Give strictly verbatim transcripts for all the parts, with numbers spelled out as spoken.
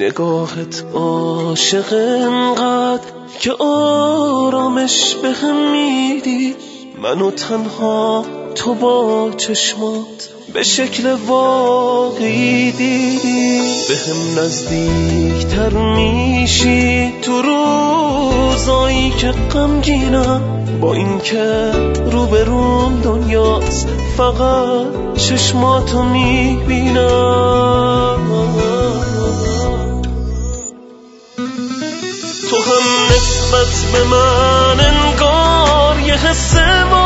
نگاهت عاشق انقدر که آرامش به هم میدی، منو تنها تو با چشمات به شکل واقعی دیدی. به هم نزدیکتر میشی تو روزایی که غمگینم، با این که روبروم دنیاست فقط چشماتو میبینم. تو هم نسبت به من انگار یه حس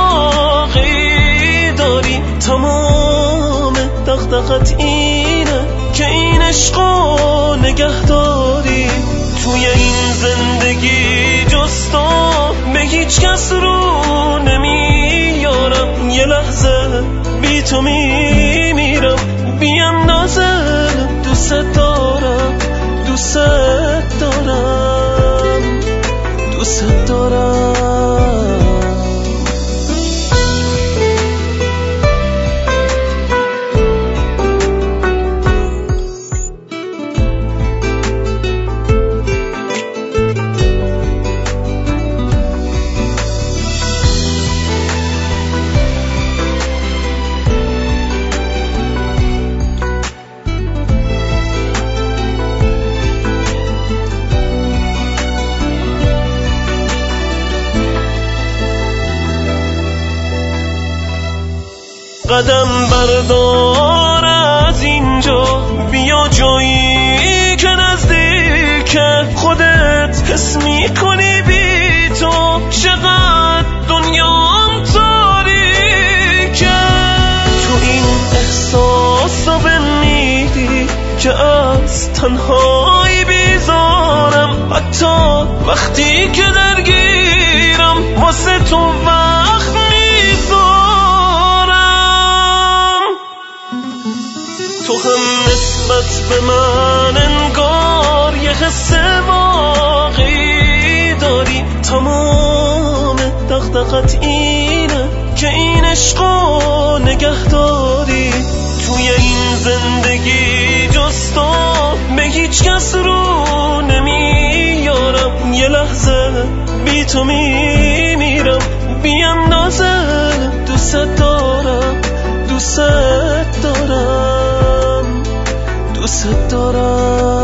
واقعی داری، تمام دغدغت اینه که این عشقو نگه داری. توی این زندگی جز تو به هیچ کس رو نمیارم، یه لحظه بی تو میمیرم بی اندازه. دوست دارم دوست دارم دوست دارم. قدم بردار از اینجا، بیا جایی که نزدیکه، خودت حس میکنی بی تو چقدر دنیام تاریکه. تو این احساسا بمیدی که از تنهایی بیزارم، حتی وقتی که درگیرم واسه تو وقت تو هم نسبت به من انگار یه حس واقعی داری، تمام دغدغت اینه که این عشقو نگه داری. توی این زندگی جز تو به هیچ کس رو نمیارم، یه لحظه بی تو میمیرم بی اندازه. دوست دارم دوست دارم دوست دارم.